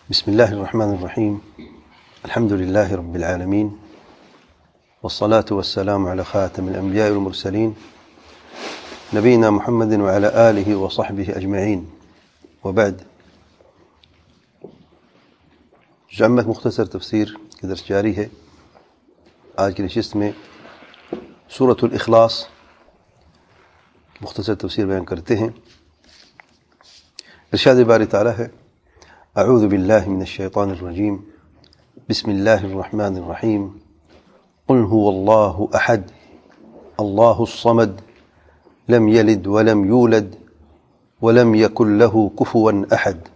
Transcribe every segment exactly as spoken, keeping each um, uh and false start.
بسم الله الرحمن الرحيم. الحمد لله رب العالمين، والصلاة والسلام على خاتم الأنبياء والمرسلين نبينا محمد وعلى آله وصحبه أجمعين، وبعد. جامع مختصر تفسیر کی درس جاری ہے. آج کی نشست میں سورۃ الاخلاص مختصر تفسیر بیان کرتے ہیں. ارشاد باری تعالی ہے: اعوذ باللہ من الشیطان الرجیم، بسم اللہ الرحمن الرحیم. قل هو اللہ احد اللہ الصمد لم یلد ولم یولد ولم یکن له کفوا احد.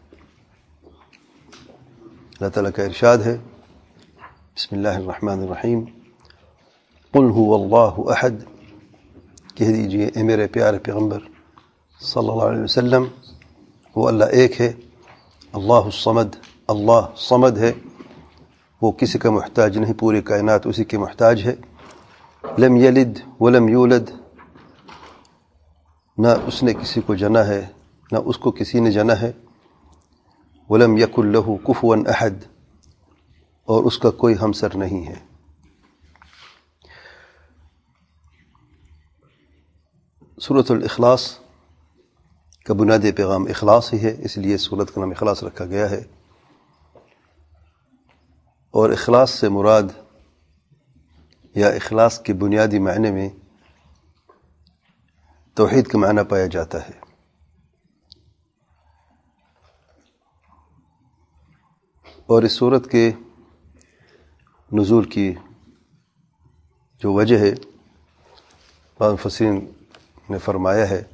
اللہ تعالیٰ کا ارشاد ہے، بسم اللہ الرحمن الرحیم، قل هو اللہ احد، کہہ دیجئے اے میرے پیارے پیغمبر صلی اللہ علیہ وسلم، وہ اللہ ایک ہے. اللہ الصمد، اللہ صمد ہے، وہ کسی کا محتاج نہیں، پوری کائنات اسی کے محتاج ہے. لم یلد ولم یولد، نہ اس نے کسی کو جنا ہے نہ اس کو کسی نے جنا ہے. ولم یکن لہ کفوا احد، اور اس کا کوئی ہمسر نہیں ہے. سورۃ الاخلاص کا بنیادی پیغام اخلاص ہی ہے، اس لیے سورت کا نام اخلاص رکھا گیا ہے. اور اخلاص سے مراد یا اخلاص کے بنیادی معنی میں توحید کا معنی پایا جاتا ہے. اور اس سورت کے نزول کی جو وجہ ہے، بعض مفسرین نے فرمایا ہے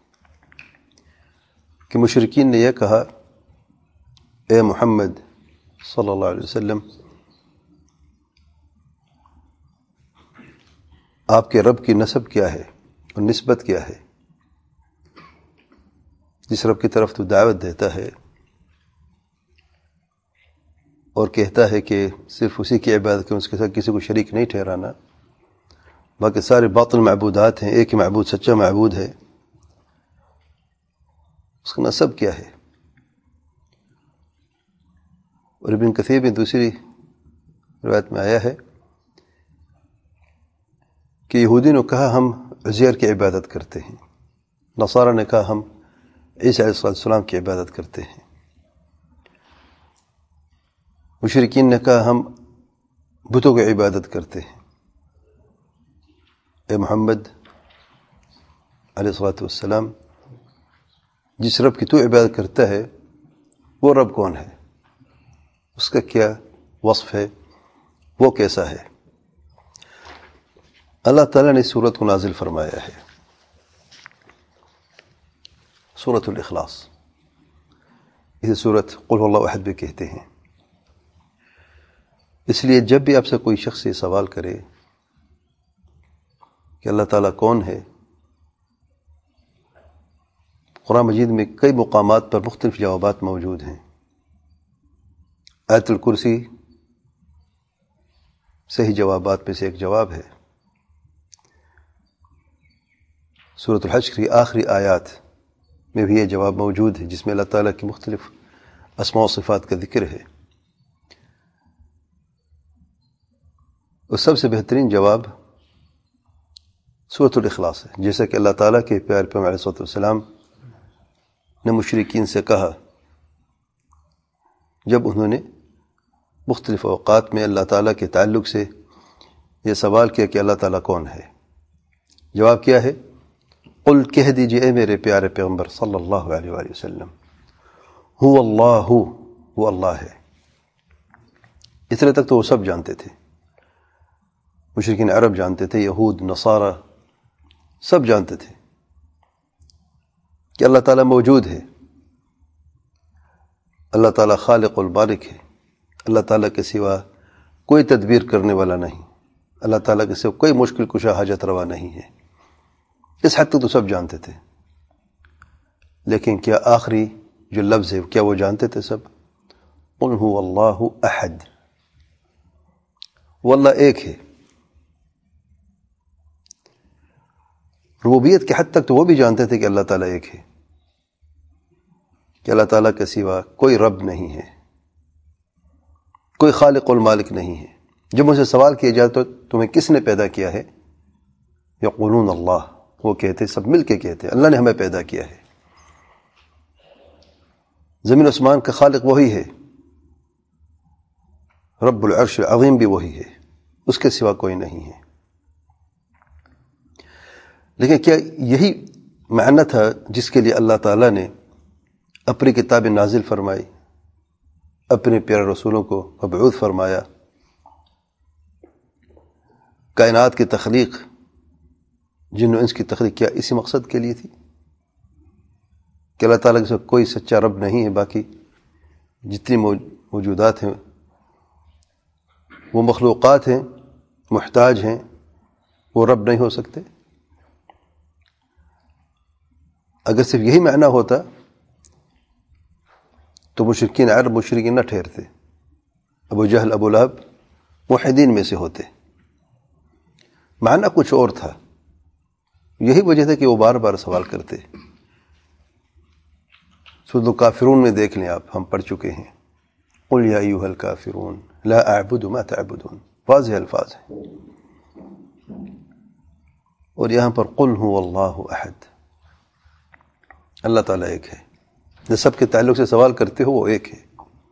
کہ مشرکین نے یہ کہا: اے محمد صلی اللہ علیہ وسلم، آپ کے رب کی نسب کیا ہے اور نسبت کیا ہے؟ جس رب کی طرف تو دعوت دیتا ہے اور کہتا ہے کہ صرف اسی کی عبادت کریں، اس کے ساتھ کسی کو شریک نہیں ٹھہرانا، باقی سارے باطل معبودات ہیں، ایک ہی معبود سچا معبود ہے، اس کا نسب کیا ہے؟ اور ابن کثیر میں دوسری روایت میں آیا ہے کہ یہودی نے کہا ہم عزیر کی عبادت کرتے ہیں، نصارہ نے کہا ہم عیسیٰ علیہ السلام کی عبادت کرتے ہیں، مشرکین نے کہا ہم بتوں کی عبادت کرتے ہیں. اے محمد علیہ الصلوۃ والسلام، جس رب کی تو عبادت کرتا ہے وہ رب کون ہے؟ اس کا کیا وصف ہے؟ وہ کیسا ہے؟ اللہ تعالیٰ نے اس سورت کو نازل فرمایا ہے، سورۃ الاخلاص. اسے سورت قل هو اللہ احد بھی کہتے ہیں. اس لیے جب بھی آپ سے کوئی شخص یہ سوال کرے کہ اللہ تعالیٰ کون ہے، قرآن مجید میں کئی مقامات پر مختلف جوابات موجود ہیں. آیت الکرسی صحیح جوابات میں سے ایک جواب ہے. سورۃ الحج کی آخری آیات میں بھی یہ جواب موجود ہے، جس میں اللہ تعالیٰ کی مختلف اسماء و صفات کا ذکر ہے. اور سب سے بہترین جواب سورۃ الاخلاص ہے، جیسا کہ اللہ تعالیٰ کے پیارے پیغمبر علیہ الصلوۃ والسلام نے مشرکین سے کہا جب انہوں نے مختلف اوقات میں اللہ تعالیٰ کے تعلق سے یہ سوال کیا کہ اللہ تعالیٰ کون ہے. جواب کیا ہے؟ قل، کہہ دیجئے اے میرے پیارے پیغمبر صلی اللہ علیہ وآلہ وسلم، هو اللہ، وہ اللہ ہے. اتنے تک تو وہ سب جانتے تھے، مشرکین عرب جانتے تھے، یہود نصارہ سب جانتے تھے کہ اللہ تعالیٰ موجود ہے، اللہ تعالیٰ خالق البارک ہے، اللہ تعالیٰ کے سوا کوئی تدبیر کرنے والا نہیں، اللہ تعالیٰ کے سوا کوئی مشکل کشا حاجت روا نہیں ہے. اس حد تک تو سب جانتے تھے. لیکن کیا آخری جو لفظ ہے کیا وہ جانتے تھے سب؟ قل هو اللہ احد، وہ اللہ ایک ہے. ربوبیت کے حد تک تو وہ بھی جانتے تھے کہ اللہ تعالیٰ ایک ہے، کہ اللہ تعالیٰ کے سوا کوئی رب نہیں ہے، کوئی خالق المالک نہیں ہے. جب مجھ سے سوال کیا جائے تو تمہیں کس نے پیدا کیا ہے؟ یقولون اللہ، وہ کہتے سب مل کے کہتے اللہ نے ہمیں پیدا کیا ہے. زمین آسمان کا خالق وہی ہے، رب العرش العظیم بھی وہی ہے، اس کے سوا کوئی نہیں ہے. لیکن کیا یہی معنی تھا جس کے لیے اللہ تعالیٰ نے اپنی کتاب نازل فرمائی، اپنے پیارے رسولوں کو مبعوث فرمایا؟ کائنات کی تخلیق، جن و انس کی تخلیق کیا اسی مقصد کے لیے تھی کہ اللہ تعالیٰ کے ساتھ کوئی سچا رب نہیں ہے، باقی جتنی موجودات ہیں وہ مخلوقات ہیں، محتاج ہیں، وہ رب نہیں ہو سکتے؟ اگر صرف یہی معنی ہوتا تو مشرکین عرب مشرکین نہ ٹھہرتے، ابو جہل ابو لہب موحدین میں سے ہوتے. معنی کچھ اور تھا. یہی وجہ تھا کہ وہ بار بار سوال کرتے. سورۃ الکافرون میں دیکھ لیں آپ، ہم پڑھ چکے ہیں، قل یا ایھا الکافرون لا اعبد ما تعبدون، واضح الفاظ ہیں. اور یہاں پر قل هو اللہ احد، اللہ تعالیٰ ایک ہے. جو سب کے تعلق سے سوال کرتے ہو وہ ایک ہے،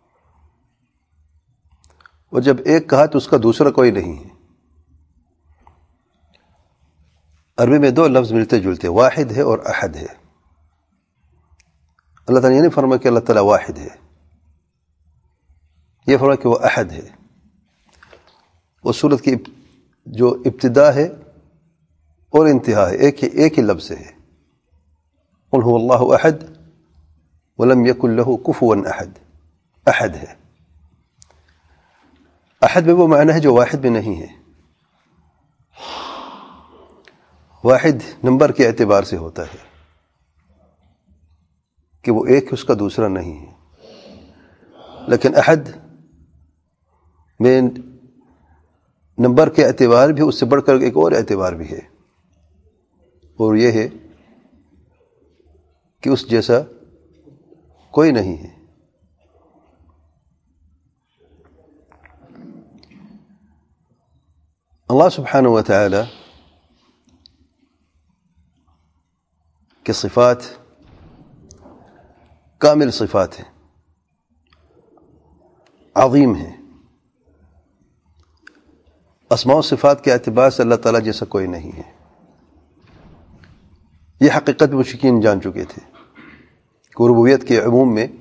اور جب ایک کہا تو اس کا دوسرا کوئی نہیں ہے. عربی میں دو لفظ ملتے جلتے، واحد ہے اور احد ہے. اللہ تعالیٰ یہ نہیں فرمایا کہ اللہ تعالیٰ واحد ہے، یہ فرمایا کہ وہ احد ہے. وہ سورت کی جو ابتدا ہے اور انتہا ہے ایک ہی ایک ہی لفظ ہے، قل هو اللہ احد ولم یکن له کفوا احد. احد ہے. احد میں وہ معنی ہے جو واحد میں نہیں ہے. واحد نمبر کے اعتبار سے ہوتا ہے کہ وہ ایک اس کا دوسرا نہیں ہے، لیکن احد میں نمبر کے اعتبار بھی اس سے بڑھ کر ایک اور اعتبار بھی ہے، اور یہ ہے کہ اس جیسا کوئی نہیں ہے. اللہ سبحانہ و تعالی کی صفات کامل صفات ہیں، عظیم ہیں. اسماء و صفات کے اعتبار سے اللہ تعالیٰ جیسا کوئی نہیں ہے. یہ حقیقت مشرکین جان چکے تھے کہ ربوبیت کے عموم میں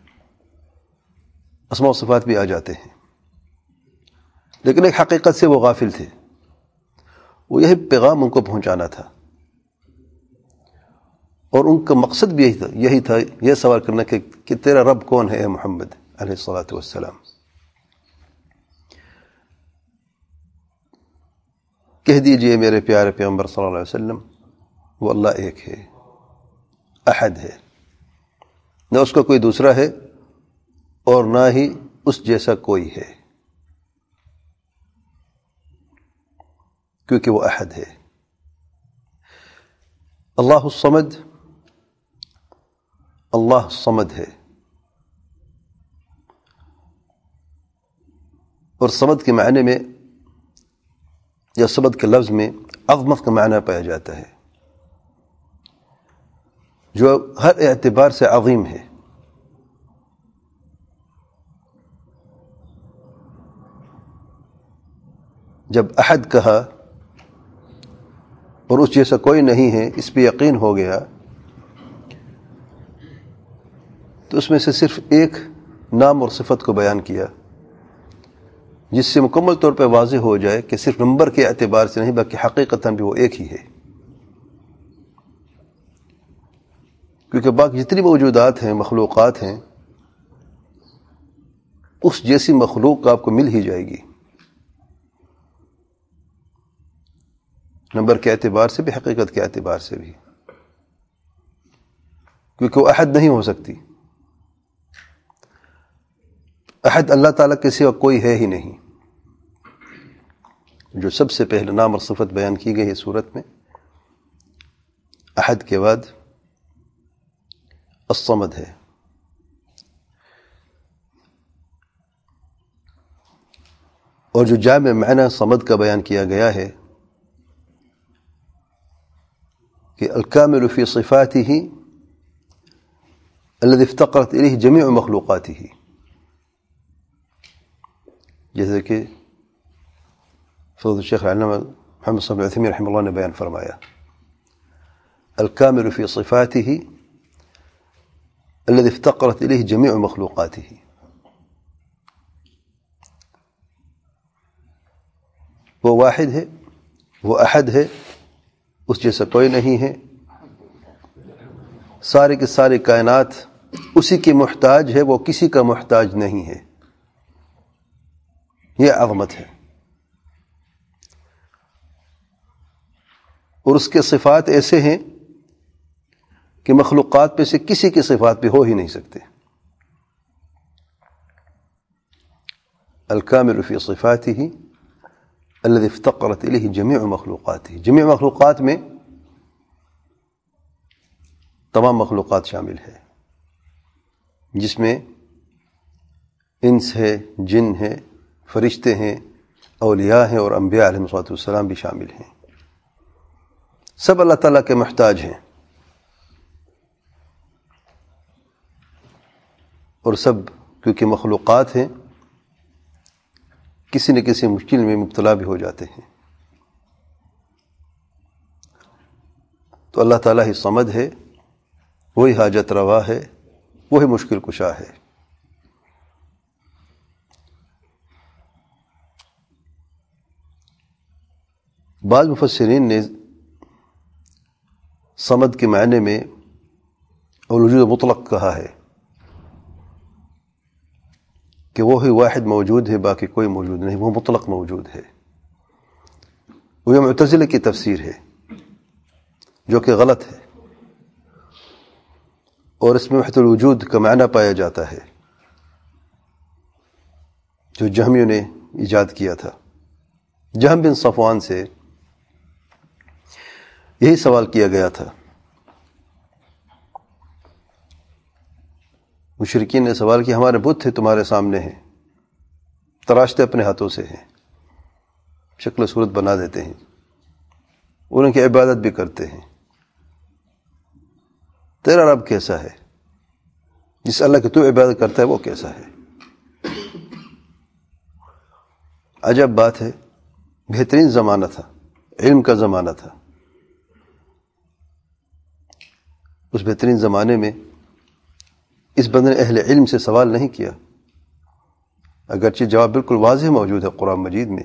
اسماء و صفات بھی آ جاتے ہیں، لیکن ایک حقیقت سے وہ غافل تھے. وہ یہی پیغام ان کو پہنچانا تھا، اور ان کا مقصد بھی یہی تھا یہی تھا یہ سوال کرنا کہ کہ تیرا رب کون ہے اے محمد علیہ الصلاۃ والسلام. کہہ دیجئے میرے پیارے پیغمبر صلی اللہ علیہ وسلم، وہ اللہ ایک ہے، احد ہے، نہ اس کا کوئی دوسرا ہے اور نہ ہی اس جیسا کوئی ہے، کیونکہ وہ احد ہے. اللہ الصمد، اللہ صمد ہے، اور صمد کے معنی میں یا صمد کے لفظ میں عظمت کا معنی پایا جاتا ہے، جو ہر اعتبار سے عظیم ہے. جب احد کہا اور اس جیسا کوئی نہیں ہے اس پہ یقین ہو گیا، تو اس میں سے صرف ایک نام اور صفت کو بیان کیا، جس سے مکمل طور پہ واضح ہو جائے کہ صرف نمبر کے اعتبار سے نہیں بلکہ حقیقتاً بھی وہ ایک ہی ہے. کیونکہ باقی جتنی موجودات ہیں، مخلوقات ہیں، اس جیسی مخلوق آپ کو مل ہی جائے گی، نمبر کے اعتبار سے بھی حقیقت کے اعتبار سے بھی، کیونکہ وہ احد نہیں ہو سکتی. احد اللہ تعالیٰ کے سوا کوئی ہے ہی نہیں. جو سب سے پہلے نام اور صفت بیان کی گئی ہے سورت میں، احد کے بعد الصمد ہے. اور جو جامع معنی صمد کا بیان کیا گیا ہے کہ الکامل فی صفاته الذي افتقرت الیہ جمیع مخلوقاته، جیسے کہ فضل الشیخ علامہ محمد صلی اللہ علیہ وسلم رحمہ اللہ نے بیان فرمایا، الکامل فی صفاته الذي افتقرت الیہ جمیع مخلوقاته، وہ واحد ہے، وہ احد ہے، اس جیسا کوئی نہیں ہے، سارے کے سارے کائنات اسی کی محتاج ہے، وہ کسی کا محتاج نہیں ہے، یہ عظمت ہے۔ اور اس کے صفات ایسے ہیں کہ مخلوقات پہ سے کسی کی صفات پہ ہو ہی نہیں سکتے۔ الکامل فی صفاته الذي افتقرت الیہ جمیع مخلوقاته، جمیع مخلوقات میں تمام مخلوقات شامل ہے، جس میں انس ہے، جن ہے، فرشتے ہیں، اولیاء ہیں، اور انبیاء علیہ الصلوۃ والسلام بھی شامل ہیں، سب اللہ تعالیٰ کے محتاج ہیں، اور سب کیونکہ مخلوقات ہیں کسی نہ کسی مشکل میں مبتلا بھی ہو جاتے ہیں۔ تو اللہ تعالیٰ ہی صمد ہے، وہی حاجت روا ہے، وہی مشکل کشا ہے۔ بعض مفسرین نے صمد کے معنی میں الوجود مطلق کہا ہے کہ وہی واحد موجود ہے، باقی کوئی موجود نہیں، وہ مطلق موجود ہے۔ وہ یہ معتزلہ کی تفسیر ہے جو کہ غلط ہے، اور اس میں وحدت الوجود کا معنی پایا جاتا ہے جو جہمیوں نے ایجاد کیا تھا۔ جہم بن صفوان سے یہی سوال کیا گیا تھا، مشرکین نے سوال کیا ہمارے بت تھے تمہارے سامنے ہیں، تراشتے اپنے ہاتھوں سے ہیں، شکل و صورت بنا دیتے ہیں، ان کی عبادت بھی کرتے ہیں، تیرا رب کیسا ہے؟ جس اللہ کی تو عبادت کرتا ہے وہ کیسا ہے؟ عجب بات ہے، بہترین زمانہ تھا، علم کا زمانہ تھا، اس بہترین زمانے میں اس بندے نے اہل علم سے سوال نہیں کیا، اگرچہ جواب بالکل واضح موجود ہے قرآن مجید میں۔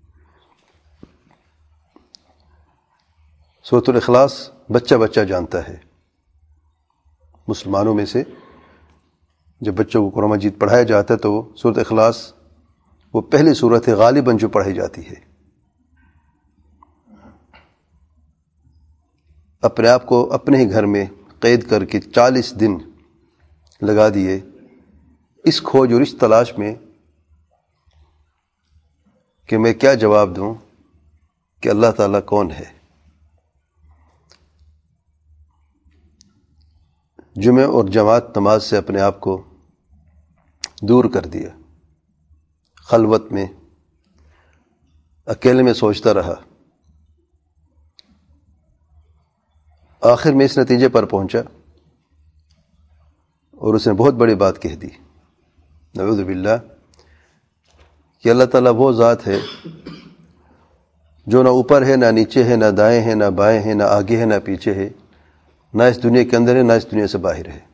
سورۃ الاخلاص بچہ بچہ جانتا ہے، مسلمانوں میں سے جب بچوں کو قرآن مجید پڑھایا جاتا ہے تو سورۃ اخلاص وہ پہلی سورت ہے غالباً جو پڑھی جاتی ہے۔ اپنے آپ کو اپنے ہی گھر میں قید کر کے چالیس دن لگا دیے اس کھوج اور اس تلاش میں کہ میں کیا جواب دوں کہ اللہ تعالیٰ کون ہے۔ جمعہ اور جماعت نماز سے اپنے آپ کو دور کر دیا، خلوت میں اکیلے میں سوچتا رہا، آخر میں اس نتیجے پر پہنچا اور اس نے بہت بڑی بات کہہ دی، نعوذ باللہ، کہ اللہ تعالیٰ وہ ذات ہے جو نہ اوپر ہے، نہ نیچے ہے، نہ دائیں ہے، نہ بائیں ہے، نہ آگے ہے، نہ پیچھے ہے، نہ اس دنیا کے اندر ہے، نہ اس دنیا سے باہر ہے۔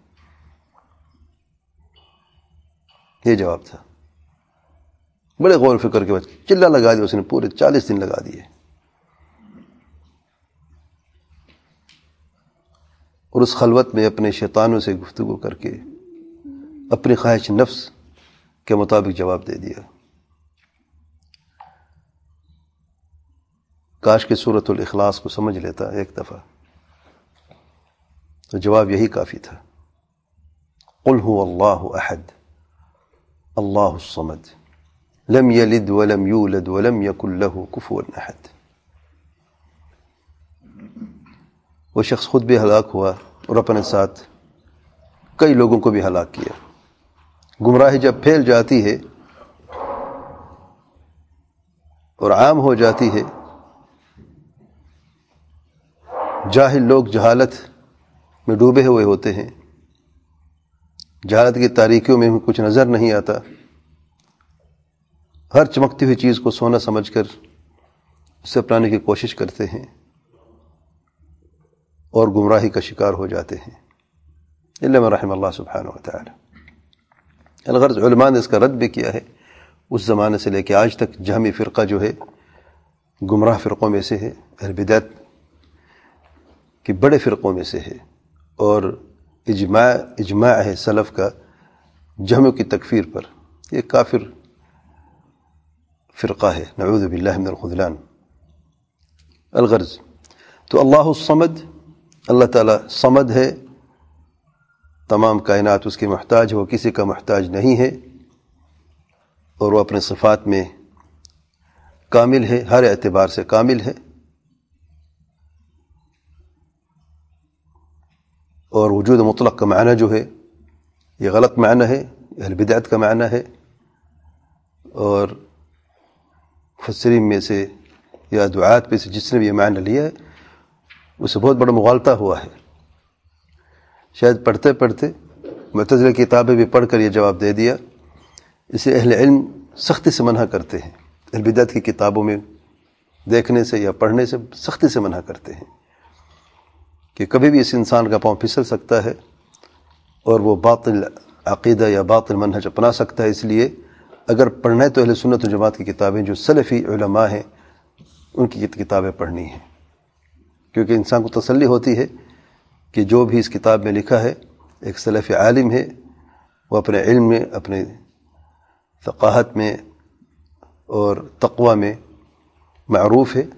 یہ جواب تھا، بڑے غور فکر کے بعد چلا لگا دیا اس نے، پورے چالیس دن لگا دیے، اور اس خلوت میں اپنے شیطانوں سے گفتگو کر کے اپنی خواہش نفس کے مطابق جواب دے دیا۔ کاش کہ سورۃ الاخلاص کو سمجھ لیتا ایک دفعہ تو جواب یہی کافی تھا، قل هو اللہ احد اللہ الصمد لم یلد ولم یولد ولم یکن له کفوا احد۔ وہ شخص خود بھی ہلاک ہوا اور اپنے ساتھ کئی لوگوں کو بھی ہلاک کیا۔ گمراہی جب پھیل جاتی ہے اور عام ہو جاتی ہے. جاہل لوگ جہالت میں ڈوبے ہوئے ہوتے ہیں، جہالت کی تاریکیوں میں کچھ نظر نہیں آتا، ہر چمکتی ہوئی چیز کو سونا سمجھ کر اسے اپنانے کی کوشش کرتے ہیں اور گمراہی کا شکار ہو جاتے ہیں، الا من رحم اللہ سبحانہ وتعالی. الغرض علماء نے اس کا رد بھی کیا ہے. اس زمانے سے لے کے آج تک جہمی فرقہ جو ہے گمراہ فرقوں میں سے ہے، اہل بدعت کہ بڑے فرقوں میں سے ہے، اور اجماع اجماع ہے سلف کا جہمیوں کی تکفیر پر. یہ کافر فرقہ ہے، نعوذ باللہ من الخذلان. الغرض تو اللہ الصمد، اللہ تعالیٰ صمد ہے، تمام کائنات اس کی محتاج ہے، وہ کسی کا محتاج نہیں ہے، اور وہ اپنے صفات میں کامل ہے، ہر اعتبار سے کامل ہے. اور وجود مطلق کا معنی جو ہے یہ غلط معنی ہے، اہل بدعت کا معنی ہے، اور مفسرین میں سے یا دعات میں سے جس نے بھی یہ معنی لیا ہے اسے بہت بڑا مغالطہ ہوا ہے. شاید پڑھتے پڑھتے معتزلہ کتابیں بھی پڑھ کر یہ جواب دے دیا. اسے اہل علم سختی سے منع کرتے ہیں، اہل بدعت کی کتابوں میں دیکھنے سے یا پڑھنے سے سختی سے منع کرتے ہیں کہ کبھی بھی اس انسان کا پاؤں پھسل سکتا ہے اور وہ باطل عقیدہ یا باطل منہج اپنا سکتا ہے. اس لیے اگر پڑھنا ہے تو اہل سنت و جماعت کی کتابیں جو سلفی علماء ہیں ان کی کتابیں پڑھنی ہیں، کیونکہ انسان کو تسلی ہوتی ہے کہ جو بھی اس کتاب میں لکھا ہے ایک سلفی عالم ہے، وہ اپنے علم میں، اپنے ثقافت میں اور تقوی میں معروف ہے،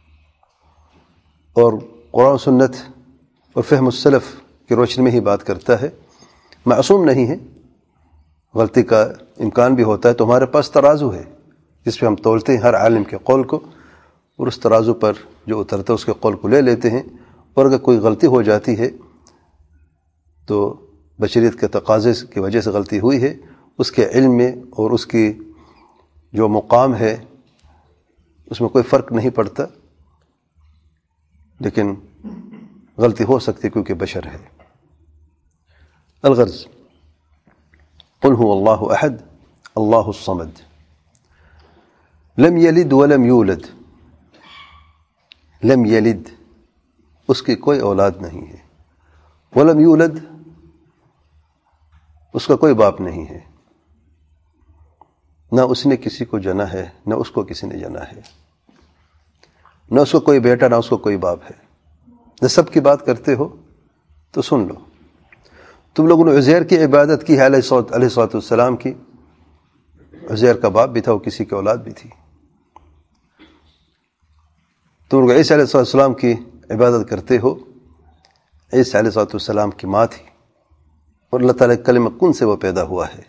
اور قرآن و سنت اور فہم السلف کی روشنی میں ہی بات کرتا ہے. معصوم نہیں ہے، غلطی کا امکان بھی ہوتا ہے. تو ہمارے پاس ترازو ہے جس پہ ہم تولتے ہیں ہر عالم کے قول کو، اور اس ترازو پر جو اترتا ہے اس کے قول کو لے لیتے ہیں. اور اگر کوئی غلطی ہو جاتی ہے تو بشریت کے تقاضے کی وجہ سے غلطی ہوئی ہے، اس کے علم میں اور اس کی جو مقام ہے اس میں کوئی فرق نہیں پڑتا، لیکن غلطی ہو سکتی کیونکہ بشر ہے. الغرض قل هو اللہ احد اللہ الصمد لم یلد ولم یولد. لم یلد اس کی کوئی اولاد نہیں ہے، ولم یولد اس کا کوئی باپ نہیں ہے، نہ اس نے کسی کو جنا ہے نہ اس کو کسی نے جنا ہے، نہ اس کو کوئی بیٹا نہ اس کو کوئی باپ ہے. نسب کی بات کرتے ہو تو سن لو، تم لوگوں نے عزیر کی عبادت کی ہے علیہ الصلوۃ والسلام کی. عزیر کا باپ بھی تھا، وہ کسی کی اولاد بھی تھی. تم لوگ عیسیٰ علیہ السلام کی عبادت کرتے ہو، عیسیٰ علیہ السلام کی ماں تھی، اور اللہ تعالیٰ کلمہ کن سے وہ پیدا ہوا ہے،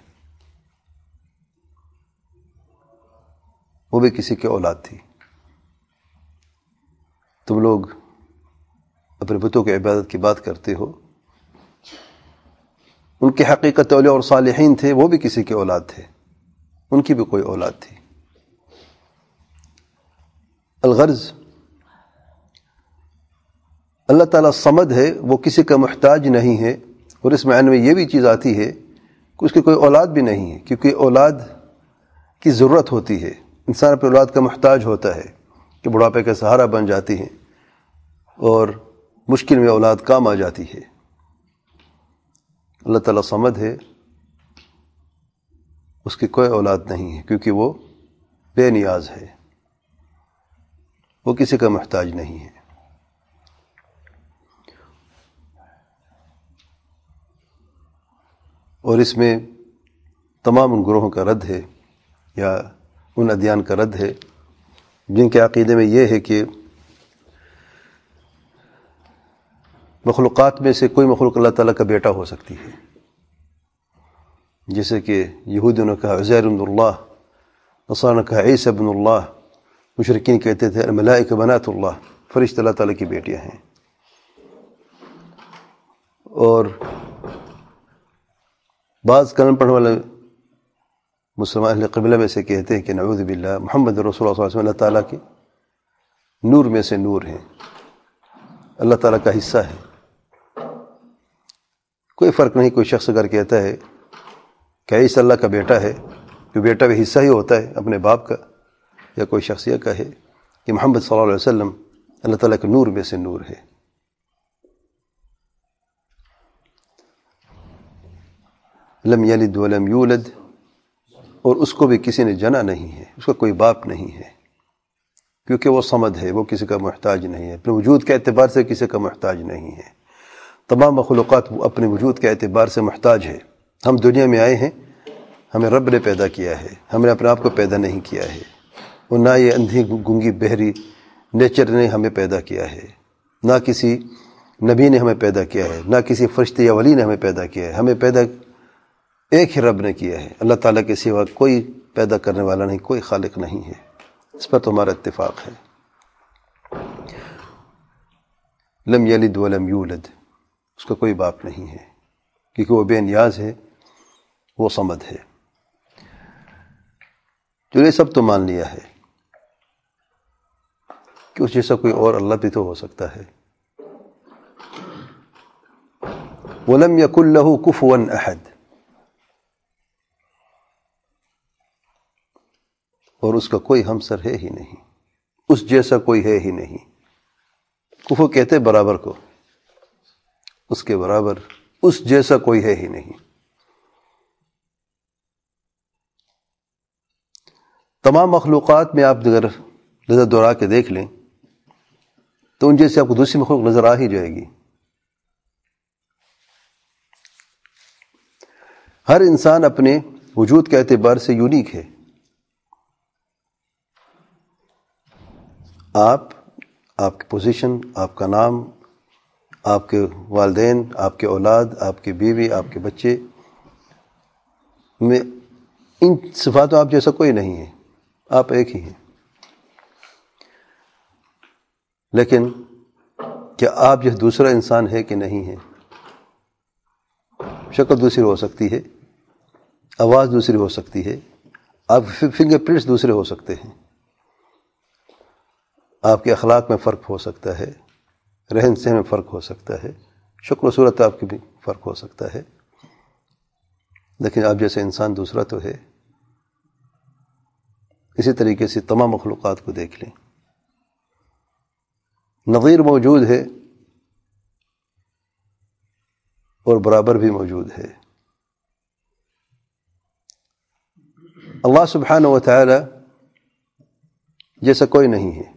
وہ بھی کسی کی اولاد تھی. تم لوگ اپنے بتوں کی عبادت کی بات کرتے ہو، ان کی حقیقت اولیاء اور صالحین تھے، وہ بھی کسی کے اولاد تھے، ان کی بھی کوئی اولاد تھی. الغرض اللہ تعالیٰ صمد ہے، وہ کسی کا محتاج نہیں ہے. اور اس معنی میں یہ بھی چیز آتی ہے کہ اس کی کوئی اولاد بھی نہیں ہے، کیونکہ اولاد کی ضرورت ہوتی ہے. انسان اپنے اولاد کا محتاج ہوتا ہے کہ بڑھاپے کا سہارا بن جاتی ہے اور مشکل میں اولاد کام آ جاتی ہے. اللہ تعالیٰ صمد ہے، اس کی کوئی اولاد نہیں ہے، کیونکہ وہ بے نیاز ہے، وہ کسی کا محتاج نہیں ہے. اور اس میں تمام ان گروہوں کا رد ہے یا ان ادیان کا رد ہے جن کے عقیدے میں یہ ہے کہ مخلوقات میں سے کوئی مخلوق اللہ تعالیٰ کا بیٹا ہو سکتی ہے. جیسے کہ یہودیوں نے کہا عزیر ابن اللہ، نصارہ نے کہا عیسی ابن اللہ، مشرکین کہتے تھے الملائکہ بنات اللہ، فرشتے اللہ تعالیٰ کی بیٹیاں ہیں. اور بعض کلام پڑھنے والے مسلمان اہل قبلہ میں سے کہتے ہیں کہ نعوذ باللہ محمد رسول اللہ صلی اللہ علیہ وسلم اللہ تعالیٰ کے نور میں سے نور ہیں، اللہ تعالیٰ کا حصہ ہے۔ کوئی فرق نہیں، کوئی شخص اگر کہتا ہے کہ عیسی اللہ کا بیٹا ہے، جو بیٹا بھی حصہ ہی ہوتا ہے اپنے باپ کا، یا کوئی شخص یہ کہے کہ محمد صلی اللہ علیہ وسلم اللہ تعالیٰ کے نور میں سے نور ہے۔ لم یلد ولم یولد، اور اس کو بھی کسی نے جنا نہیں ہے، اس کا کوئی باپ نہیں ہے، کیونکہ وہ صمد ہے، وہ کسی کا محتاج نہیں ہے، اپنے وجود کے اعتبار سے کسی کا محتاج نہیں ہے۔ تمام مخلوقات اپنے وجود کے اعتبار سے محتاج ہے۔ ہم دنیا میں آئے ہیں، ہمیں رب نے پیدا کیا ہے، ہم نے اپنے آپ کو پیدا نہیں کیا ہے، اور نہ یہ اندھی گنگی بہری نیچر نے ہمیں پیدا کیا ہے، نہ کسی نبی نے ہمیں پیدا کیا ہے، نہ کسی فرشتے یا ولی نے ہمیں پیدا کیا ہے۔ ہمیں پیدا ایک ہی رب نے کیا ہے، اللہ تعالیٰ کے سوا کوئی پیدا کرنے والا نہیں، کوئی خالق نہیں ہے۔ اس پر تو ہمارا اتفاق ہے۔ لم یلد ولم یولد، اس کا کوئی باپ نہیں ہے، کیونکہ وہ بے نیاز ہے، وہ صمد ہے۔ جو یہ سب تو مان لیا ہے کہ اس جیسا کوئی اور اللہ بھی تو ہو سکتا ہے۔ وَلَمْ يَكُنْ لَهُ كُفُوًا أَحَدٌ، اور اس کا کوئی ہمسر ہے ہی نہیں، اس جیسا کوئی ہے ہی نہیں۔ کفو کہتے برابر کو، اس کے برابر، اس جیسا کوئی ہے ہی نہیں۔ تمام مخلوقات میں آپ اگر نظر دوڑا کے دیکھ لیں تو ان جیسے آپ کو دوسری مخلوق نظر آ ہی جائے گی۔ ہر انسان اپنے وجود کے اعتبار سے یونیک ہے۔ آپ آپ کی پوزیشن، آپ کا نام، آپ کے والدین، آپ کے اولاد، آپ کی بیوی، آپ کے بچے میں ان صفاتوں آپ جیسا کوئی نہیں ہے، آپ ایک ہی ہیں۔ لیکن کیا آپ جیسے دوسرا انسان ہے کہ نہیں ہے؟ شکل دوسری ہو سکتی ہے، آواز دوسری ہو سکتی ہے، آپ فنگر پرنٹس دوسرے ہو سکتے ہیں، آپ کے اخلاق میں فرق ہو سکتا ہے، رہن سہن میں فرق ہو سکتا ہے، شکل و صورت آپ کی بھی فرق ہو سکتا ہے، لیکن آپ جیسے انسان دوسرا تو ہے۔ اسی طریقے سے تمام مخلوقات کو دیکھ لیں، نظیر موجود ہے اور برابر بھی موجود ہے۔ اللہ سبحانہ و تعالی جیسا کوئی نہیں ہے،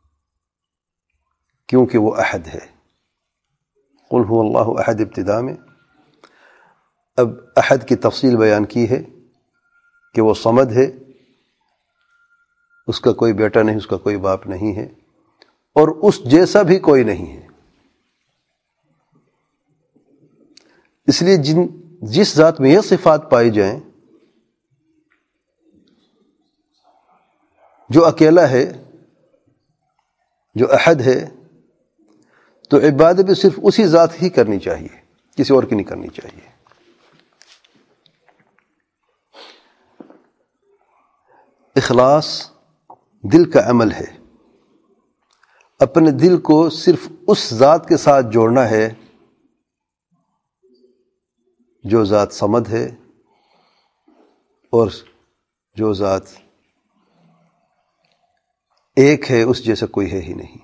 کیونکہ وہ احد ہے۔ قل هو اللہ احد ابتداء میں، اب احد کی تفصیل بیان کی ہے کہ وہ صمد ہے، اس کا کوئی بیٹا نہیں، اس کا کوئی باپ نہیں ہے، اور اس جیسا بھی کوئی نہیں ہے۔ اس لیے جن جس ذات میں یہ صفات پائی جائیں، جو اکیلا ہے، جو احد ہے، تو عبادت بھی صرف اسی ذات ہی کرنی چاہیے، کسی اور کی نہیں کرنی چاہیے۔ اخلاص دل کا عمل ہے، اپنے دل کو صرف اس ذات کے ساتھ جوڑنا ہے جو ذات صمد ہے، اور جو ذات ایک ہے، اس جیسا کوئی ہے ہی نہیں۔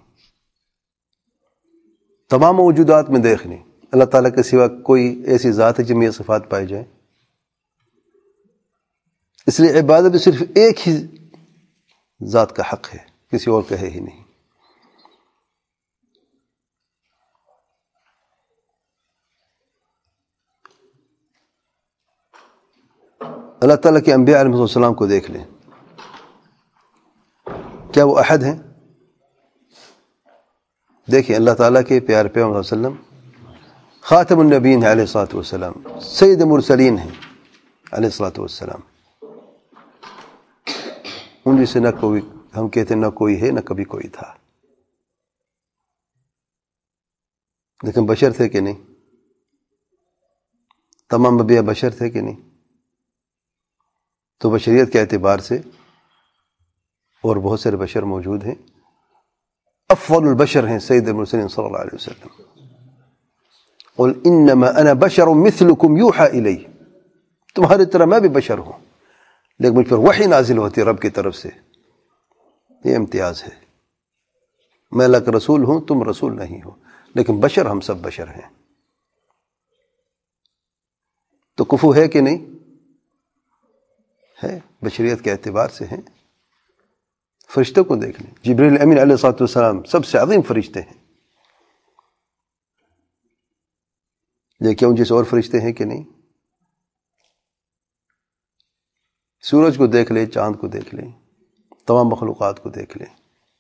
تمام موجودات میں دیکھ لیں، اللہ تعالیٰ کے سوا کوئی ایسی ذات ہے جن میں یہ صفات پائی جائیں؟ اس لیے عبادت بھی صرف ایک ہی ذات کا حق ہے، کسی اور کا ہے ہی نہیں۔ اللہ تعالیٰ کے انبیاء علیہ السلام کو دیکھ لیں، کیا وہ احد ہیں؟ دیکھیں اللہ تعالیٰ کے پیارے پیغمبر صلی اللہ علیہ وسلم خاتم النبیین علیہ الصلوۃ والسلام، سید المرسلین ہیں علیہ الصلوۃ والسلام۔ ان جیسے نہ کوئی، ہم کہتے ہیں نہ کوئی ہے، نہ کبھی کوئی تھا، لیکن بشر تھے کہ نہیں؟ تمام انبیاء بشر تھے کہ نہیں؟ تو بشریت کے اعتبار سے اور بہت سارے بشر موجود ہیں. افضل البشر ہیں سید المرسلین صلی اللہ علیہ وسلم. قل انما انا بشر مثلکم یوحى الی، تمہاری طرح میں بھی بشر ہوں لیکن مجھ پر وحی نازل ہوتی ہے رب کی طرف سے. یہ امتیاز ہے. میں اللہ کا رسول ہوں، تم رسول نہیں ہو، لیکن بشر ہم سب بشر ہیں. تو کفو ہے کہ نہیں؟ ہے، بشریت کے اعتبار سے ہیں. فرشتوں کو دیکھ لیں، جبریل امین علیہ الصلوۃ والسلام سب سے عظیم فرشتے ہیں، لیکن ان جیسے اور فرشتے ہیں کہ نہیں؟ سورج کو دیکھ لیں، چاند کو دیکھ لیں، تمام مخلوقات کو دیکھ لیں.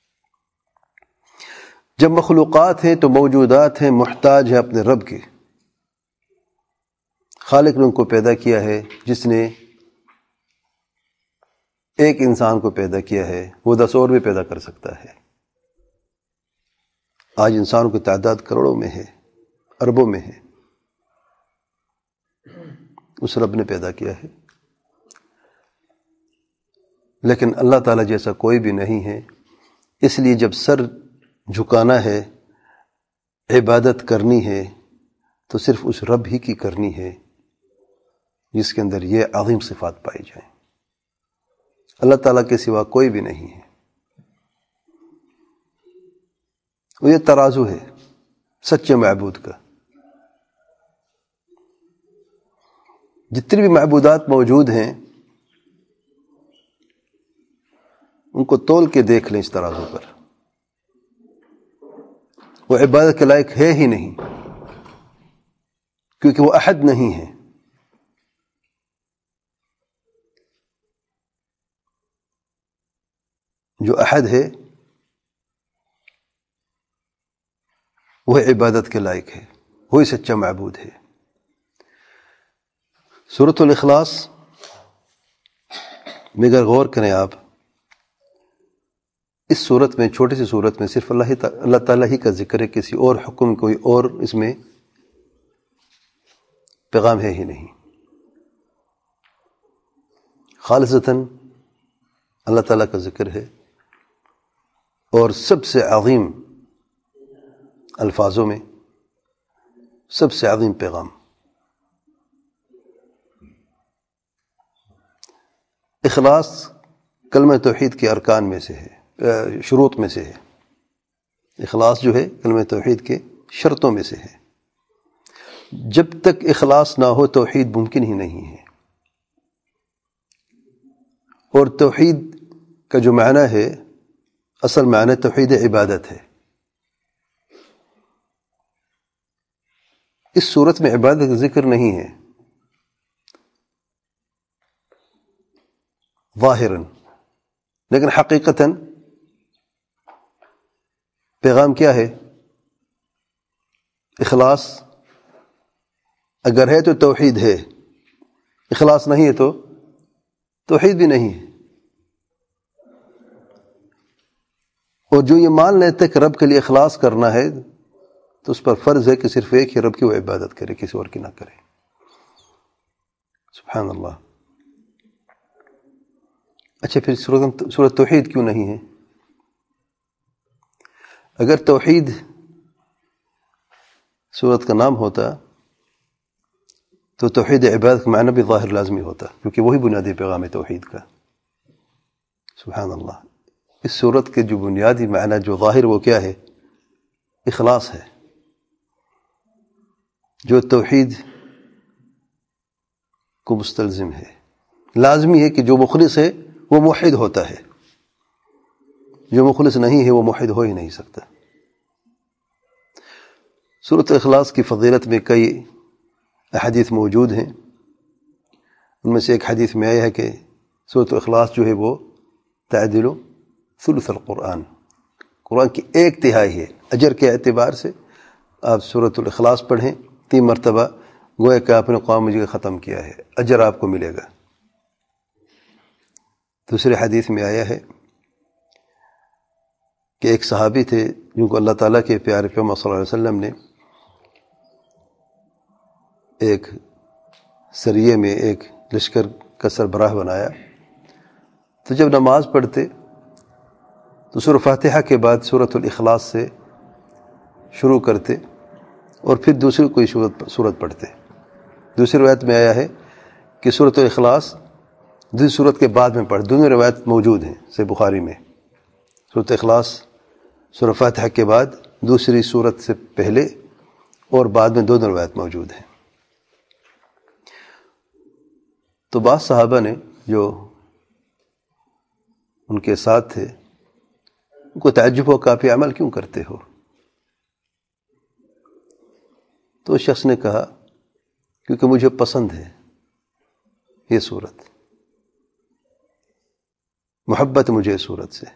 جب مخلوقات ہیں تو موجودات ہیں، محتاج ہیں اپنے رب کے. خالق نے ان کو پیدا کیا ہے. جس نے ایک انسان کو پیدا کیا ہے وہ دس اور بھی پیدا کر سکتا ہے. آج انسانوں کی تعداد کروڑوں میں ہے، اربوں میں ہے. اس رب نے پیدا کیا ہے. لیکن اللہ تعالیٰ جیسا کوئی بھی نہیں ہے. اس لیے جب سر جھکانا ہے، عبادت کرنی ہے، تو صرف اس رب ہی کی کرنی ہے جس کے اندر یہ عظیم صفات پائی جائیں. اللہ تعالیٰ کے سوا کوئی بھی نہیں ہے. وہ یہ ترازو ہے سچے معبود کا. جتنی بھی معبودات موجود ہیں ان کو تول کے دیکھ لیں اس ترازو پر، وہ عبادت کے لائق ہے ہی نہیں، کیونکہ وہ احد نہیں ہے. جو احد ہے وہ عبادت کے لائق ہے، وہی سچا معبود ہے. سورۃ الاخلاص میں اگر غور کریں آپ، اس صورت میں، چھوٹی سی صورت میں صرف اللہ اللہ تعالیٰ ہی کا ذکر ہے. کسی اور حکم، کوئی اور اس میں پیغام ہے ہی نہیں. خالصتاً اللہ تعالیٰ کا ذکر ہے، اور سب سے عظیم الفاظوں میں سب سے عظیم پیغام. اخلاص کلمہ توحید کے ارکان میں سے ہے، شروط میں سے ہے. اخلاص جو ہے کلمہ توحید کے شرطوں میں سے ہے. جب تک اخلاص نہ ہو توحید ممکن ہی نہیں ہے. اور توحید کا جو معنی ہے، اصل معنی توحید عبادت ہے. اس صورت میں عبادت کا ذکر نہیں ہے ظاہراً، لیکن حقیقتاً پیغام کیا ہے؟ اخلاص. اگر ہے تو توحید ہے، اخلاص نہیں ہے تو توحید بھی نہیں ہے. اور جو یہ مان لیتے کہ رب کے لیے اخلاص کرنا ہے تو اس پر فرض ہے کہ صرف ایک ہی رب کی وہ عبادت کرے، کسی اور کی نہ کرے. سبحان اللہ. اچھا، پھر سورۃ توحید کیوں نہیں ہے؟ اگر توحید سورت کا نام ہوتا تو توحید عبادت کا معنی بھی ظاہر لازمی ہوتا، کیونکہ وہی بنیادی پیغام ہے توحید کا. سبحان اللہ. اس سورت کے جو بنیادی معنی جو ظاہر وہ کیا ہے؟ اخلاص ہے. جو توحید کو مستلزم ہے. لازمی ہے کہ جو مخلص ہے وہ موحد ہوتا ہے، جو مخلص نہیں ہے وہ موحد ہو ہی نہیں سکتا. سورۃ اخلاص کی فضیلت میں کئی احادیث موجود ہیں. ان میں سے ایک حدیث میں آیا ہے کہ سورۃ اخلاص جو ہے وہ تعدل ثلث القرآن، قرآن کی ایک تہائی ہے. اجر کے اعتبار سے آپ سورۃ الاخلاص پڑھیں تین مرتبہ، گویا کہ آپ نے قرآن مجید ختم کیا ہے، اجر آپ کو ملے گا. دوسرے حدیث میں آیا ہے کہ ایک صحابی تھے جن کو اللہ تعالیٰ کے پیارے پیغمبر صلی اللہ علیہ وسلم نے ایک سریے میں ایک لشکر کا سربراہ بنایا. تو جب نماز پڑھتے تو سورہ فاتحہ کے بعد سورۃ الاخلاص سے شروع کرتے اور پھر دوسری کوئی سورت سورت پڑھتے. دوسری روایت میں آیا ہے کہ سورۃ الاخلاص دوسری سورت کے بعد میں پڑھ. دونوں روایت موجود ہیں صحیح بخاری میں. سورۃ اخلاص سورہ فاتحہ کے بعد دوسری سورت سے پہلے اور بعد میں دونوں روایت موجود ہیں. تو بعض صحابہ نے جو ان کے ساتھ تھے ان کو تعجب ہو کہ آپ یہ عمل کیوں کرتے ہو؟ تو اس شخص نے کہا کیونکہ مجھے پسند ہے یہ صورت، محبت مجھے اس صورت سے.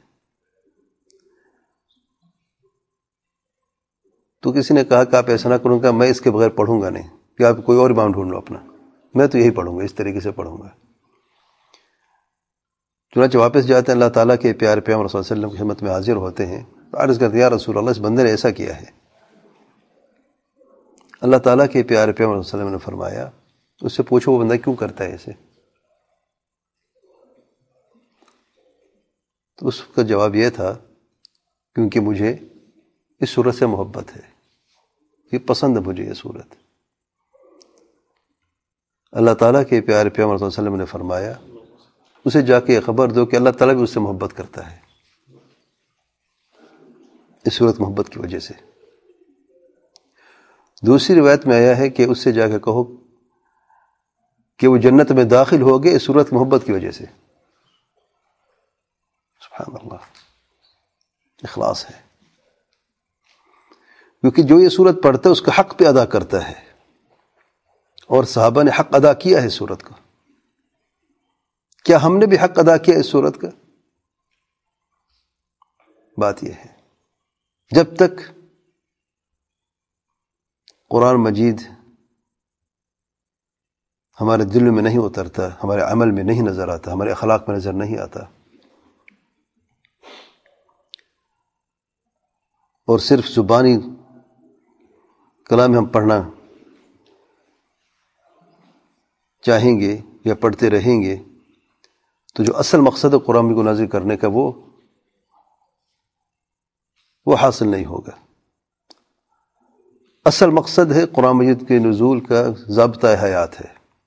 تو کسی نے کہا کہ آپ ایسا نہ کروں گا، میں اس کے بغیر پڑھوں گا نہیں، کہ آپ کوئی اور امام ڈھونڈ لو اپنا، میں تو یہی پڑھوں گا، اس طریقے سے پڑھوں گا. چنانچہ واپس جاتے ہیں، اللہ تعالیٰ کے پیارے پیغمبر صلی اللہ علیہ وسلم کی خدمت میں حاضر ہوتے ہیں، عرض کرتے ہیں یا رسول اللہ اس بندے نے ایسا کیا ہے. اللہ تعالیٰ کے پیارے پیغمبر صلی اللہ علیہ وسلم نے فرمایا اس سے پوچھو وہ بندہ کیوں کرتا ہے ایسے. تو اس کا جواب یہ تھا کیونکہ مجھے اس صورت سے محبت ہے، یہ پسند ہے مجھے یہ صورت. اللہ تعالیٰ کے پیارے پیغمبر صلی اللہ علیہ وسلم نے فرمایا اسے جا کے یہ خبر دو کہ اللہ تعالیٰ بھی اس سے محبت کرتا ہے اس صورت محبت کی وجہ سے. دوسری روایت میں آیا ہے کہ اس سے جا کے کہو کہ وہ جنت میں داخل ہو گئے اس صورت محبت کی وجہ سے. سبحان اللہ، اخلاص ہے. کیونکہ جو یہ صورت پڑھتا ہے اس کا حق پہ ادا کرتا ہے، اور صحابہ نے حق ادا کیا ہے اس صورت کا. کیا ہم نے بھی حق ادا کیا اس صورت کا؟ بات یہ ہے جب تک قرآن مجید ہمارے دل میں نہیں اترتا، ہمارے عمل میں نہیں نظر آتا، ہمارے اخلاق میں نظر نہیں آتا، اور صرف زبانی کلام ہم پڑھنا چاہیں گے یا پڑھتے رہیں گے تو جو اصل مقصد ہے قرآن مجید کو نازل کرنے کا وہ وہ حاصل نہیں ہوگا. اصل مقصد ہے قرآن مجید کے نزول کا ضابطہ حیات ہے.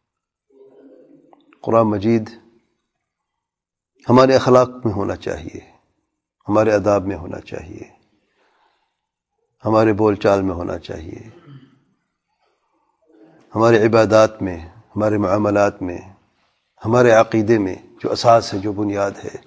قرآن مجید ہمارے اخلاق میں ہونا چاہیے، ہمارے آداب میں ہونا چاہیے، ہمارے بول چال میں ہونا چاہیے، ہمارے عبادات میں، ہمارے معاملات میں، ہمارے عقیدے میں جو اساس ہے، جو بنیاد ہے.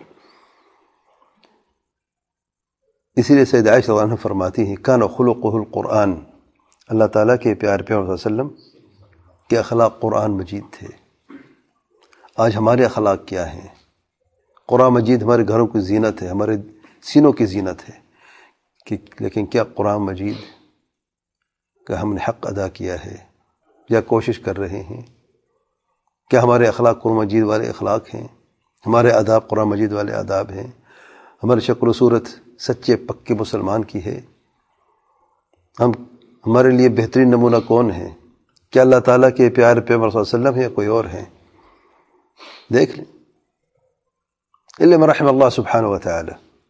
اسی لیے سیدہ عائشہ رضی اللہ عنہا فرماتی ہیں کان خلقہ القرآن، اللہ تعالیٰ کے پیارے پیغمبر صلی اللہ علیہ وسلم کے اخلاق قرآن مجید تھے. آج ہمارے اخلاق کیا ہیں؟ قرآن مجید ہمارے گھروں کی زینت ہے، ہمارے سینوں کی زینت ہے، کہ لیکن کیا قرآن مجید کا ہم نے حق ادا کیا ہے یا کوشش کر رہے ہیں؟ کیا ہمارے اخلاق قرآن مجید والے اخلاق ہیں؟ ہمارے آداب قرآن مجید والے آداب ہیں؟ ہماری شکل و صورت سچے پکے مسلمان کی ہے؟ ہم ہمارے لیے بہترین نمونہ کون ہے؟ کیا اللہ تعالیٰ کے پیارے پیغمبر صلی اللہ علیہ وسلم ہے یا کوئی اور ہیں؟ دیکھ لیں، الا من رحم اللہ سبحانہ و تعالی.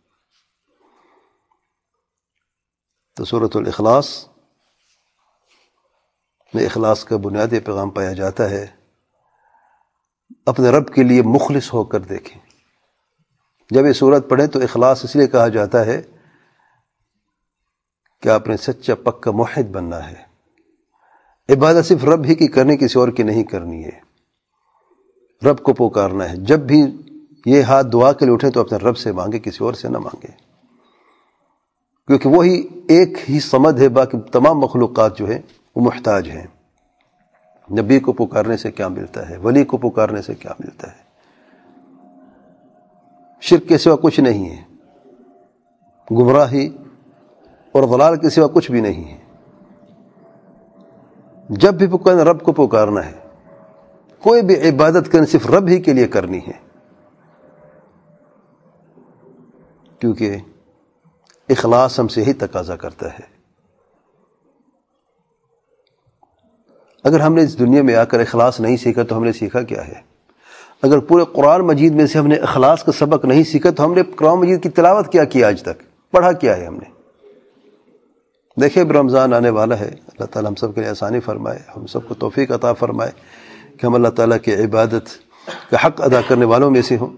تو سورۃ الاخلاص میں اخلاص کا بنیادی پیغام پایا جاتا ہے. اپنے رب کے لیے مخلص ہو کر دیکھیں. جب یہ سورت پڑھیں تو اخلاص اس لیے کہا جاتا ہے کہ آپ نے سچا پکا موحد بننا ہے. عبادت صرف رب ہی کی کرنی، کسی اور کی نہیں کرنی ہے. رب کو پکارنا ہے. جب بھی یہ ہاتھ دعا کے لیے اٹھیں تو اپنے رب سے مانگے، کسی اور سے نہ مانگے، کیونکہ وہی ایک ہی صمد ہے، باقی تمام مخلوقات جو ہیں وہ محتاج ہیں. نبی کو پکارنے سے کیا ملتا ہے؟ ولی کو پکارنے سے کیا ملتا ہے؟ شرک کے سوا کچھ نہیں ہے، گمراہی اور ضلال کے سوا کچھ بھی نہیں ہے. جب بھی پکارنا رب کو پکارنا ہے. کوئی بھی عبادت کرنے صرف رب ہی کے لیے کرنی ہے، کیونکہ اخلاص ہم سے ہی تقاضا کرتا ہے. اگر ہم نے اس دنیا میں آ کر اخلاص نہیں سیکھا تو ہم نے سیکھا کیا ہے؟ اگر پورے قرآن مجید میں سے ہم نے اخلاص کا سبق نہیں سیکھا تو ہم نے قرآن مجید کی تلاوت کیا کی آج تک؟ پڑھا کیا ہے ہم نے؟ دیکھیں اب رمضان آنے والا ہے، اللہ تعالیٰ ہم سب کے لیے آسانی فرمائے، ہم سب کو توفیق عطا فرمائے کہ ہم اللہ تعالیٰ کی عبادت کا حق ادا کرنے والوں میں سے ہوں۔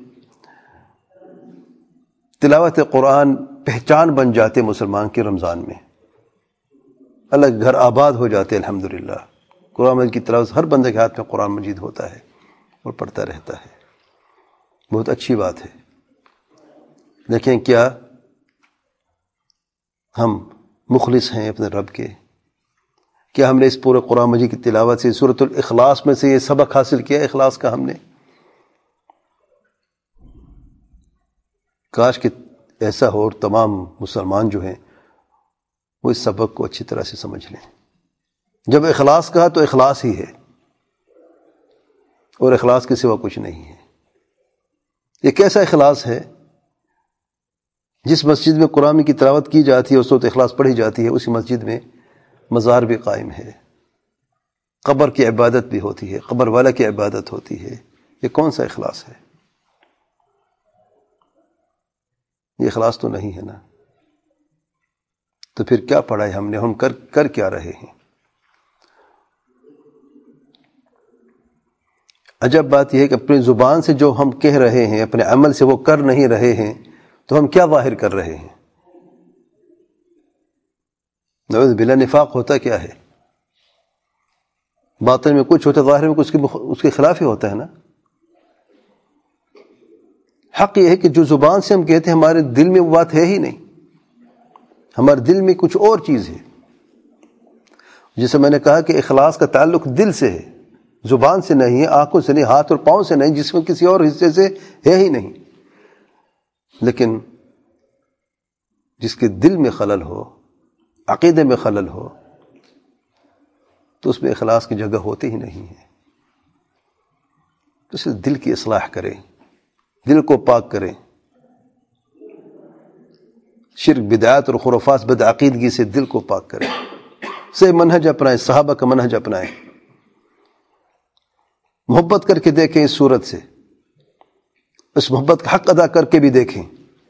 تلاوت قرآن پہچان بن جاتے مسلمان کی رمضان میں، اللہ کے گھر آباد ہو جاتے الحمدللہ۔ قرآن مجید کی تلاوت، ہر بندے کے ہاتھ میں قرآن مجید ہوتا ہے اور پڑھتا رہتا ہے، بہت اچھی بات ہے۔ دیکھیں کیا ہم مخلص ہیں اپنے رب کے؟ کیا ہم نے اس پورے قرآن مجید کی تلاوت سے سورۃ الاخلاص میں سے یہ سبق حاصل کیا اخلاص کا؟ ہم نے کاش کہ ایسا ہو اور تمام مسلمان جو ہیں وہ اس سبق کو اچھی طرح سے سمجھ لیں۔ جب اخلاص کہا تو اخلاص ہی ہے، اور اخلاص کے سوا کچھ نہیں ہے۔ یہ کیسا اخلاص ہے؟ جس مسجد میں قرآن کی تلاوت کی جاتی ہے اور سورۃ اخلاص پڑھی جاتی ہے، اسی مسجد میں مزار بھی قائم ہے، قبر کی عبادت بھی ہوتی ہے، قبر والا کی عبادت ہوتی ہے۔ یہ کون سا اخلاص ہے؟ یہ اخلاص تو نہیں ہے نا۔ تو پھر کیا پڑھا ہے ہم نے؟ ہم کر کر کیا رہے ہیں؟ عجب بات یہ ہے کہ اپنی زبان سے جو ہم کہہ رہے ہیں، اپنے عمل سے وہ کر نہیں رہے ہیں، تو ہم کیا ظاہر کر رہے ہیں؟ نعوذ باللہ، نفاق ہوتا کیا ہے؟ باطن میں کچھ ہوتا، ظاہر میں کچھ اس کے خلاف ہی ہوتا ہے نا۔ حق یہ ہے کہ جو زبان سے ہم کہتے ہیں ہمارے دل میں وہ بات ہے ہی نہیں، ہمارے دل میں کچھ اور چیز ہے۔ جیسے میں نے کہا کہ اخلاص کا تعلق دل سے ہے، زبان سے نہیں ہے، آنکھوں سے نہیں، ہاتھ اور پاؤں سے نہیں، جس میں کسی اور حصے سے ہے ہی نہیں۔ لیکن جس کے دل میں خلل ہو، عقیدے میں خلل ہو، تو اس میں اخلاص کی جگہ ہوتی ہی نہیں ہے۔ تو اس لیے دل کی اصلاح کریں، دل کو پاک کریں، شرک، بدعات اور خرافات، بدعقیدگی سے دل کو پاک کریں، سے منہج اپنائیں، صحابہ کا منہج اپنائیں، محبت کر کے دیکھیں اس صورت سے، اس محبت کا حق ادا کر کے بھی دیکھیں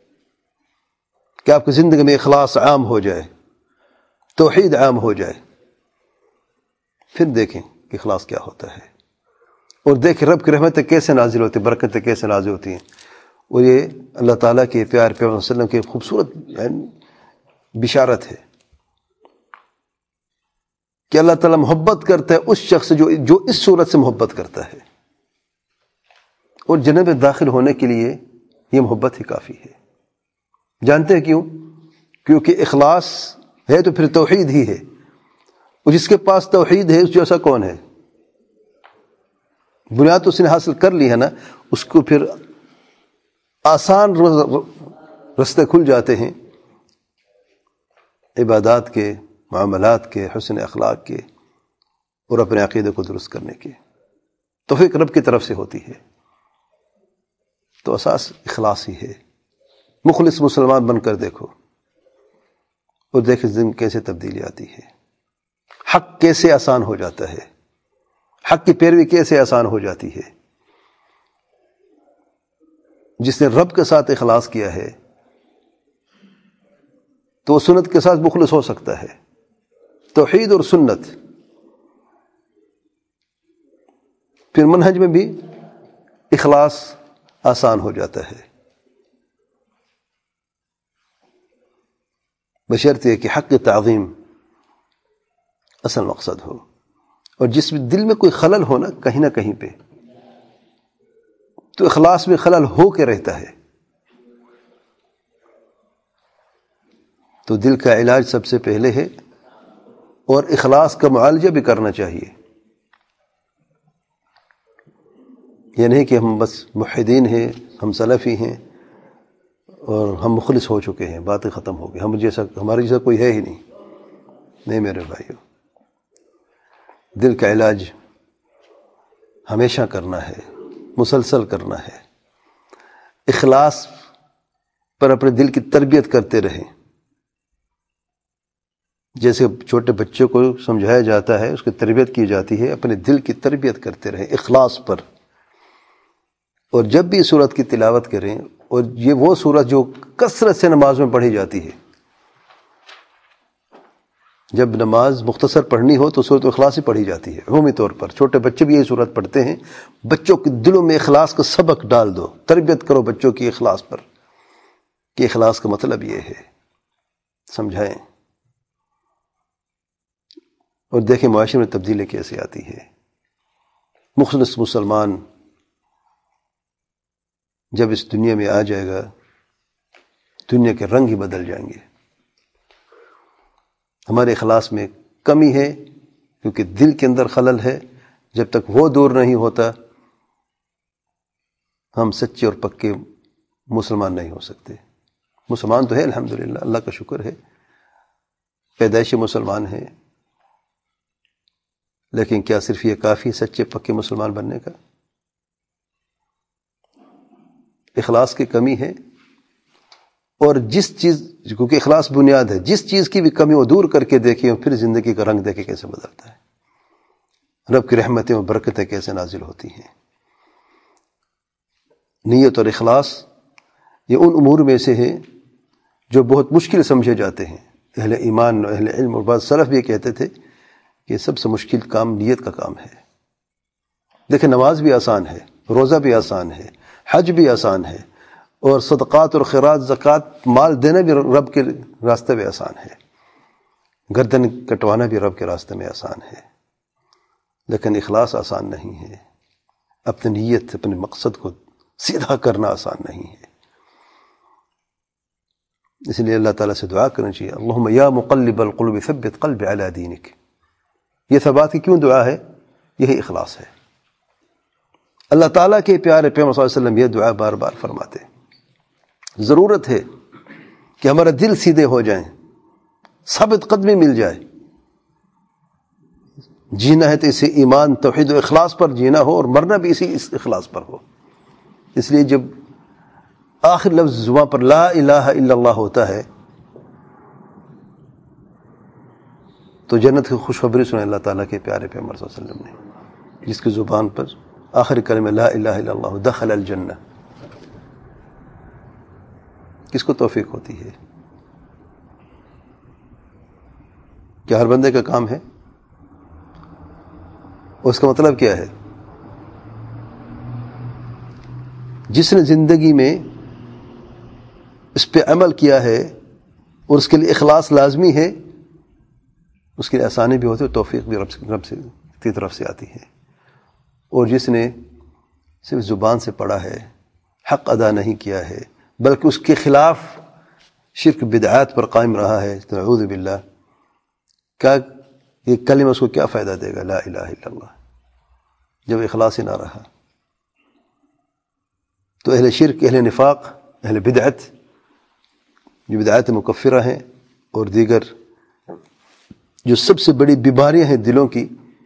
کہ آپ کی زندگی میں اخلاص عام ہو جائے، توحید عام ہو جائے، پھر دیکھیں کہ اخلاص کیا ہوتا ہے، اور دیکھیں رب کی رحمتیں کیسے نازل ہوتی ہیں، برکتیں کیسے نازل ہوتی ہیں۔ اور یہ اللہ تعالیٰ کے پیار پیغمبر صلی اللہ علیہ وسلم کی خوبصورت بشارت ہے کہ اللہ تعالیٰ محبت کرتا ہے اس شخص سے جو جو اس صورت سے محبت کرتا ہے، اور جنت میں داخل ہونے کے لیے یہ محبت ہی کافی ہے۔ جانتے ہیں کیوں؟ کیونکہ اخلاص ہے تو پھر توحید ہی ہے، اور جس کے پاس توحید ہے اس جیسا کون ہے؟ بنیاد تو اس نے حاصل کر لی ہے نا، اس کو پھر آسان رستے کھل جاتے ہیں عبادات کے، معاملات کے، حسن اخلاق کے، اور اپنے عقیدے کو درست کرنے کے۔ توفیق رب کی طرف سے ہوتی ہے، تو اساس اخلاص ہی ہے۔ مخلص مسلمان بن کر دیکھو اور دیکھیں زندگی کیسے تبدیلی آتی ہے، حق کیسے آسان ہو جاتا ہے، حق کی پیروی کیسے آسان ہو جاتی ہے۔ جس نے رب کے ساتھ اخلاص کیا ہے تو وہ سنت کے ساتھ مخلص ہو سکتا ہے۔ توحید اور سنت، پھر منہج میں بھی اخلاص آسان ہو جاتا ہے، بشرطے کہ حق تعظیم اصل مقصد ہو، اور جس میں دل میں کوئی خلل ہو نا کہیں نہ کہیں پہ، تو اخلاص میں خلل ہو کے رہتا ہے۔ تو دل کا علاج سب سے پہلے ہے، اور اخلاص کا معالجہ بھی کرنا چاہیے۔ یہ نہیں کہ ہم بس موحدین ہیں، ہم سلفی ہیں اور ہم مخلص ہو چکے ہیں، باتیں ختم ہو گئی، ہم جیسا ہمارے جیسا کوئی ہے ہی نہیں۔ نہیں میرے بھائیو، دل کا علاج ہمیشہ کرنا ہے، مسلسل کرنا ہے، اخلاص پر اپنے دل کی تربیت کرتے رہیں۔ جیسے چھوٹے بچے کو سمجھایا جاتا ہے، اس کی تربیت کی جاتی ہے، اپنے دل کی تربیت کرتے رہیں اخلاص پر۔ اور جب بھی سورت کی تلاوت کریں، اور یہ وہ سورت جو کثرت سے نماز میں پڑھی جاتی ہے، جب نماز مختصر پڑھنی ہو تو سورۃ اخلاص ہی پڑھی جاتی ہے عمومی طور پر. چھوٹے بچے بھی یہ سورت پڑھتے ہیں. بچوں کے دلوں میں اخلاص کا سبق ڈال دو، تربیت کرو بچوں کی اخلاص پر کہ اخلاص کا مطلب یہ ہے، سمجھائیں. اور دیکھیں معاشرے میں تبدیلی کیسے آتی ہے. مخلص مسلمان جب اس دنیا میں آ جائے گا، دنیا کے رنگ ہی بدل جائیں گے. ہمارے اخلاص میں کمی ہے کیونکہ دل کے اندر خلل ہے. جب تک وہ دور نہیں ہوتا ہم سچے اور پکے مسلمان نہیں ہو سکتے. مسلمان تو ہے الحمدللہ، اللہ کا شکر ہے، پیدائشی مسلمان ہیں، لیکن کیا صرف یہ کافی سچے پکے مسلمان بننے کا؟ اخلاص کی کمی ہے. اور جس چیز، کیونکہ اخلاص بنیاد ہے، جس چیز کی بھی کمی وہ دور کر کے دیکھیں اور پھر زندگی کا رنگ دیکھیں کیسے بدلتا ہے، رب کی رحمتیں اور برکتیں کیسے نازل ہوتی ہیں. نیت اور اخلاص یہ ان امور میں سے ہیں جو بہت مشکل سمجھے جاتے ہیں. اہل ایمان اور اہل علم اور بعض سلف بھی کہتے تھے کہ سب سے مشکل کام نیت کا کام ہے. دیکھیں نماز بھی آسان ہے، روزہ بھی آسان ہے، حج بھی آسان ہے، اور صدقات اور خیرات زکوٰۃ مال دینا بھی رب کے راستے میں آسان ہے، گردن کٹوانا بھی رب کے راستے میں آسان ہے. لیکن اخلاص آسان نہیں ہے. اپنی نیت، اپنے مقصد کو سیدھا کرنا آسان نہیں ہے. اس لیے اللہ تعالیٰ سے دعا کرنا چاہیے، اللہم یا مقلب القلوب ثبت قلبی علی دینک. یہ ثبات کی کیوں دعا ہے؟ یہی اخلاص ہے. اللہ تعالیٰ کے پیارے پیغمبر صلی اللہ علیہ وسلم یہ دعا بار بار فرماتے. ضرورت ہے کہ ہمارا دل سیدھے ہو جائیں، ثابت قدمی مل جائے. جینا ہے تو اسی ایمان، توحید و اخلاص پر جینا ہو، اور مرنا بھی اسی اس اخلاص پر ہو. اس لیے جب آخر لفظ زبان پر لا الہ الا اللہ ہوتا ہے تو جنت کی خوشخبری سنیں اللہ تعالیٰ کے پیارے پیغمبر صلی اللہ علیہ وسلم نے، جس کی زبان پر آخری کلمہ لا الہ الا اللہ دخل الجنہ. کس کو توفیق ہوتی ہے؟ کیا ہر بندے کا کام ہے؟ اس کا مطلب کیا ہے؟ جس نے زندگی میں اس پہ عمل کیا ہے اور اس کے لیے اخلاص لازمی ہے، اس کے لیے آسانی بھی ہوتی ہے، توفیق بھی رب سے رب سے کی طرف سے آتی ہے. اور جس نے صرف زبان سے پڑھا ہے، حق ادا نہیں کیا ہے، بلکہ اس کے خلاف شرک بدعات پر قائم رہا ہے، نعوذ باللہ، کیا یہ کلمہ اس کو کیا فائدہ دے گا؟ لا الہ الا اللہ، جب اخلاص ہی نہ رہا. تو اہل شرک، اہل نفاق، اہل بدعت، جو بدعات مکفرہ ہیں اور دیگر جو سب سے بڑی بیماریاں ہیں دلوں کی،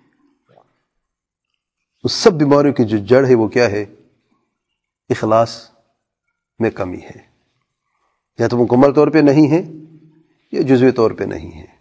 اس سب بیماریوں کی جو جڑ ہے وہ کیا ہے؟ اخلاص میں کمی ہے. یا تو مکمل طور پہ نہیں ہے یا جزوی طور پہ نہیں ہے.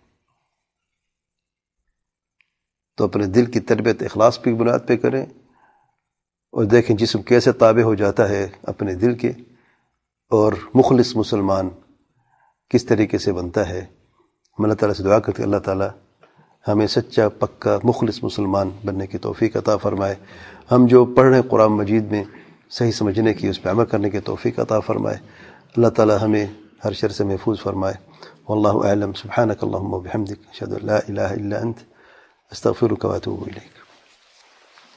تو اپنے دل کی تربیت اخلاص کی بنیاد پہ کریں، اور دیکھیں جسم کیسے تابع ہو جاتا ہے اپنے دل کے، اور مخلص مسلمان کس طریقے سے بنتا ہے. ہم اللہ تعالیٰ سے دعا کرتے ہیں اللہ تعالیٰ ہمیں سچا پکا مخلص مسلمان بننے کی توفیق عطا فرمائے. ہم جو پڑھ رہے ہیں قرآن مجید میں صحیح سمجھنے کی، اس پہ عمل کرنے کی توفیق عطا فرمائے. اللہ تعالیٰ ہمیں ہر شر سے محفوظ فرمائے. واللہ اعلم. سبحانک اللہم و بحمدک، اشہد ان لا الہ الا انت، استغفرک و اتوب الیک.